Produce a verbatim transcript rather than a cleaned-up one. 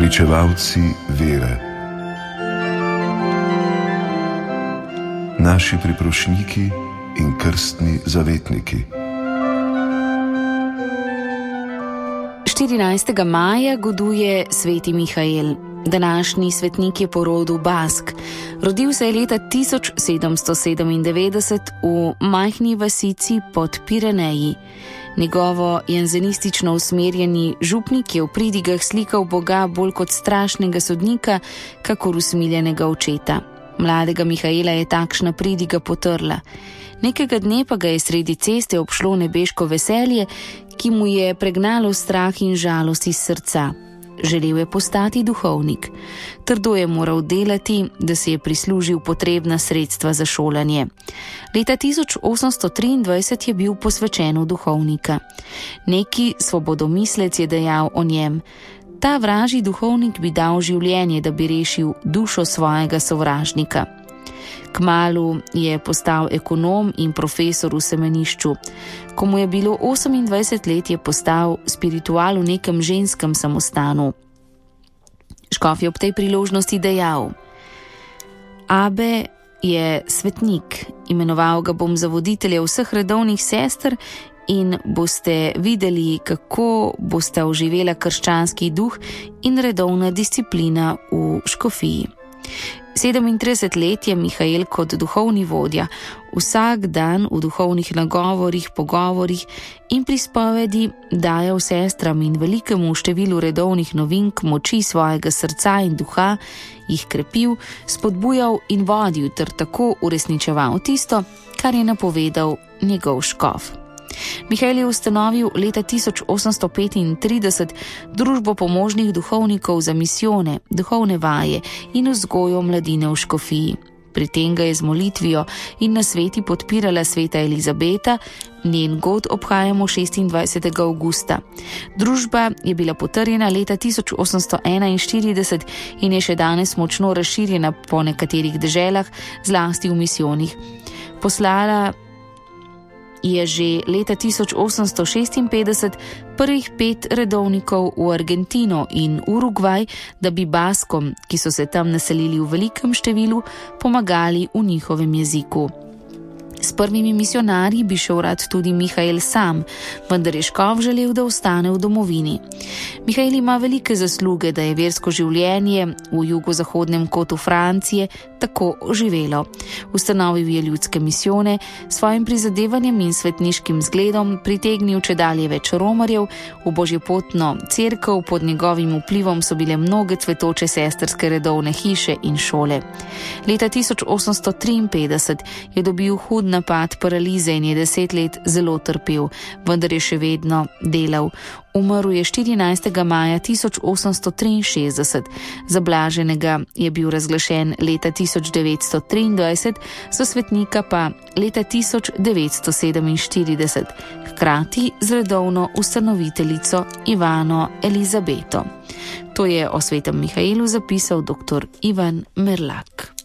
Uresničevalci vere. Naši priprošniki in krstni zavetniki. štirinajstega maja goduje sveti Mihael. Današnji svetnik je po rodu Bask. Rodil se je leta tisoč sedemsto sedemindevetdeset v majhni vasici pod Pireneji. Njegovo janzenistično usmerjeni župnik je v pridigah slikal Boga bolj kot strašnega sodnika, kakor usmiljenega očeta. Mladega Mihaela je takšna pridiga potrla. Nekega dne pa ga je sredi ceste obšlo nebeško veselje, ki mu je pregnalo strah in žalost iz srca. Želel je postati duhovnik. Trdo je moral delati, da si je prislužil potrebna sredstva za šolanje. Leta tisoč osemsto triindvajset je bil posvečen v duhovnika. Neki svobodomislec je dejal o njem: ta vražji duhovnik bi dal življenje, da bi rešil dušo svojega sovražnika. Kmalu je postal ekonom in profesor v semenišču. Ko mu je bilo osemindvajset let, je postal spiritual v nekem ženskem samostanu. Škof je ob tej priložnosti dejal: Abe je svetnik, imenoval ga bom za voditelja vseh redovnih sester in boste videli, kako boste oživela krščanski duh in redovna disciplina v škofiji. sedemintrideset let je Mihael kot duhovni vodja vsak dan v duhovnih nagovorih, pogovorih in prispovedi dajal sestram in velikemu številu redovnih novink moči svojega srca in duha, jih krepil, spodbujal in vodil ter tako uresničeval tisto, kar je napovedal njegov škof. Mihael je ustanovil leta tisoč osemsto petintrideset družbo pomožnih duhovnikov za misijone, duhovne vaje in vzgojo mladine v škofiji. Pri tem ga je z molitvijo in nasveti podpirala sveta Elizabeta, njen god obhajamo šestindvajsetega avgusta. Družba je bila potrjena leta tisoč osemsto enainštirideset in je še danes močno razširjena po nekaterih deželah, zlasti v misijonih. Poslala je že leta tisoč osemsto šestinpetdeset prvih pet redovnikov v Argentino in Urugvaj, da bi Baskom, ki so se tam naselili v velikem številu, pomagali v njihovem jeziku. S prvimi misionarji bi šel rad tudi Mihael sam, vendar je škof želel, da ostane v domovini. Mihael ima velike zasluge, da je versko življenje v jugozahodnem kotu Francije tako oživelo. Ustanovil je ljudske misijone, s svojim prizadevanjem in svetniškim zgledom pritegnil čedalje več romarjev, v božjepotno cerkev pod njegovim vplivom so bile mnoge cvetoče sestrske redovne hiše in šole. Leta tisoč osemsto triinpetdeset je dobil hud napad paralize in je deset let zelo trpel, vendar je še vedno delal. Umrl je štirinajstega maja tisoč osemsto triinšestdeset, za blaženega je bil razglašen leta tisoč devetsto triindvajset, za svetnika pa leta tisoč devetsto sedeminštirideset, hkrati z redovno ustanoviteljico Ivano Elizabeto. To je o svetem Mihaelu zapisal doktor Ivan Merlak.